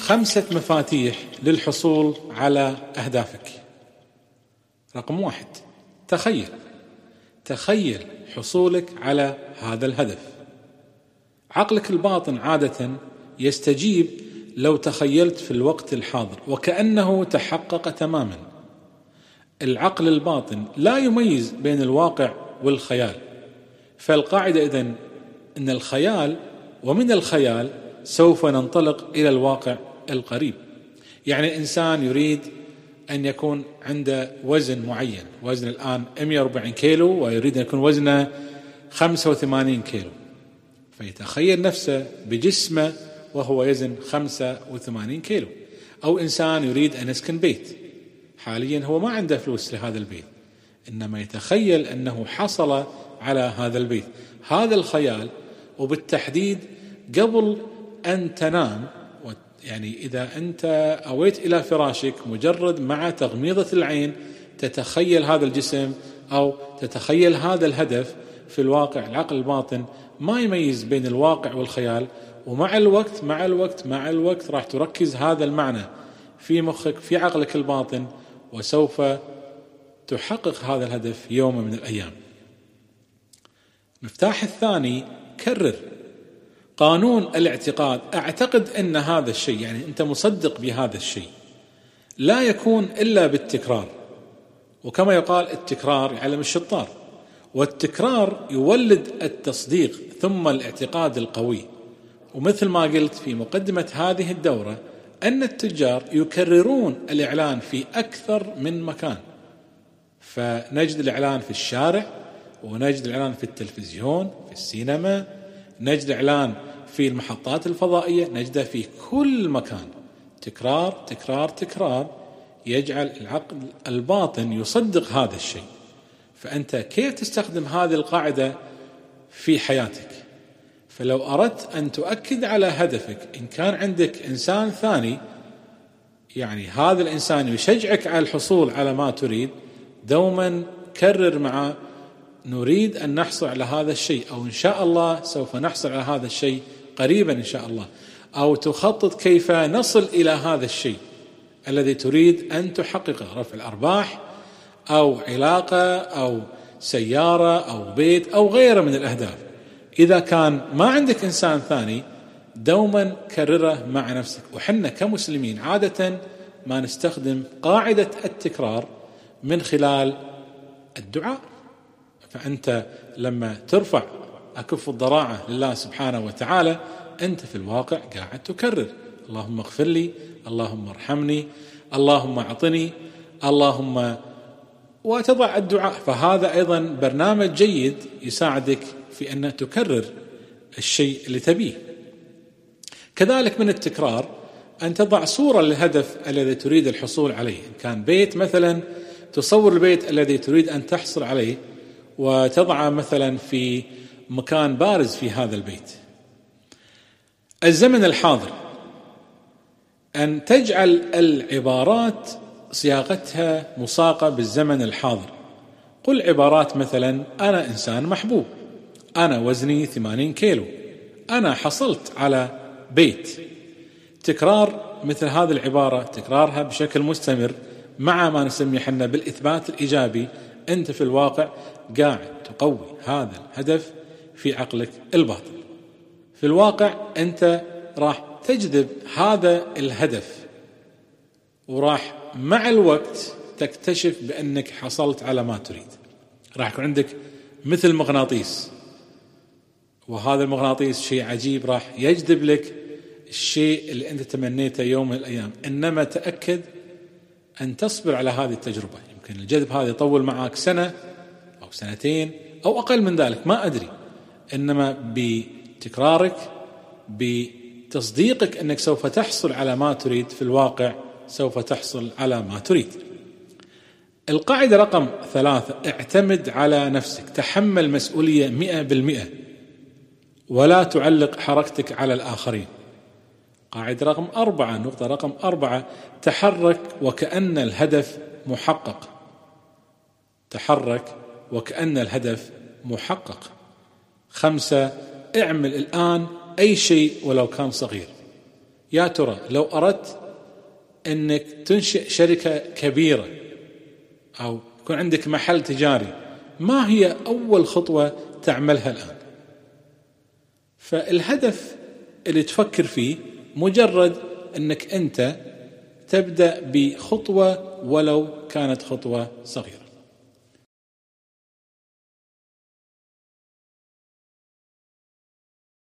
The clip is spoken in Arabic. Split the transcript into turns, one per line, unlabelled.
5 مفاتيح للحصول على أهدافك. رقم 1، تخيل حصولك على هذا الهدف. عقلك الباطن عادة يستجيب لو تخيلت في الوقت الحاضر وكأنه تحقق تماما. العقل الباطن لا يميز بين الواقع والخيال، فالقاعدة إذن إن الخيال ومن الخيال سوف ننطلق إلى الواقع القريب. يعني إنسان يريد أن يكون عنده وزن معين، وزن الآن 140 كيلو ويريد أن يكون وزنه 85 كيلو، فيتخيل نفسه بجسمه وهو يزن 85 كيلو. أو إنسان يريد أن يسكن بيت، حاليا هو ما عنده فلوس لهذا البيت، إنما يتخيل أنه حصل على هذا البيت. هذا الخيال. وبالتحديد قبل أن تنام، يعني إذا أنت أويت إلى فراشك مجرد مع تغميضة العين تتخيل هذا الجسم أو تتخيل هذا الهدف. في الواقع العقل الباطن ما يميز بين الواقع والخيال، ومع الوقت راح تركز هذا المعنى في مخك في عقلك الباطن، وسوف تحقق هذا الهدف يوم من الأيام. المفتاح الثاني، كرر. قانون الاعتقاد. اعتقد أن هذا الشيء، يعني أنت مصدق بهذا الشيء، لا يكون إلا بالتكرار. وكما يقال التكرار يعلم الشطار، والتكرار يولد التصديق ثم الاعتقاد القوي. ومثل ما قلت في مقدمة هذه الدورة أن التجار يكررون الإعلان في أكثر من مكان، فنجد الإعلان في الشارع، ونجد الإعلان في التلفزيون، في السينما، نجد الإعلان في المحطات الفضائية، نجده في كل مكان. تكرار تكرار تكرار يجعل العقل الباطن يصدق هذا الشيء. فأنت كيف تستخدم هذه القاعدة في حياتك؟ فلو أردت أن تؤكد على هدفك، إن كان عندك إنسان ثاني يعني هذا الإنسان يشجعك على الحصول على ما تريد، دوما كرر معه نريد أن نحصل على هذا الشيء، أو إن شاء الله سوف نحصل على هذا الشيء قريبا إن شاء الله، أو تخطط كيف نصل إلى هذا الشيء الذي تريد أن تحققه، رفع الأرباح أو علاقة أو سيارة أو بيت أو غيره من الأهداف. إذا كان ما عندك إنسان ثاني دوما كرره مع نفسك. وحنا كمسلمين عادة ما نستخدم قاعدة التكرار من خلال الدعاء. فأنت لما ترفع أكف الضراعة لله سبحانه وتعالى، أنت في الواقع قاعد تكرر اللهم اغفر لي، اللهم ارحمني، اللهم اعطني، اللهم، وتضع الدعاء. فهذا أيضا برنامج جيد يساعدك في أن تكرر الشيء اللي تبيه. كذلك من التكرار أن تضع صورة للهدف الذي تريد الحصول عليه. إن كان بيت مثلا، تصور البيت الذي تريد أن تحصل عليه وتضعه مثلا في مكان بارز في هذا البيت. الزمن الحاضر، أن تجعل العبارات صياغتها مساقة بالزمن الحاضر. قل عبارات مثلا أنا إنسان محبوب، أنا وزني 80 كيلو، أنا حصلت على بيت. تكرار مثل هذه العبارة، تكرارها بشكل مستمر مع ما نسميه حنا بالإثبات الإيجابي. أنت في الواقع قاعد تقوي هذا الهدف في عقلك الباطن. في الواقع أنت راح تجذب هذا الهدف، وراح مع الوقت تكتشف بأنك حصلت على ما تريد. راح يكون عندك مثل مغناطيس، وهذا المغناطيس شيء عجيب، راح يجذب لك الشيء اللي أنت تمنيته يوم من الأيام. إنما تأكد أن تصبر على هذه التجربة. يمكن الجذب هذا يطول معك سنة أو سنتين أو أقل من ذلك، ما أدري. إنما بتكرارك، بتصديقك أنك سوف تحصل على ما تريد، في الواقع سوف تحصل على ما تريد. القاعدة رقم 3، اعتمد على نفسك. تحمل مسؤولية 100%، ولا تعلق حركتك على الآخرين. قاعدة رقم 4، نقطة رقم 4، تحرك وكأن الهدف محقق. تحرك وكأن الهدف محقق. 5، اعمل الآن أي شيء ولو كان صغير. يا ترى لو أردت أنك تنشئ شركة كبيرة أو يكون عندك محل تجاري، ما هي أول خطوة تعملها الآن؟ فالهدف اللي تفكر فيه مجرد أنك أنت تبدأ بخطوة ولو كانت خطوة صغيرة.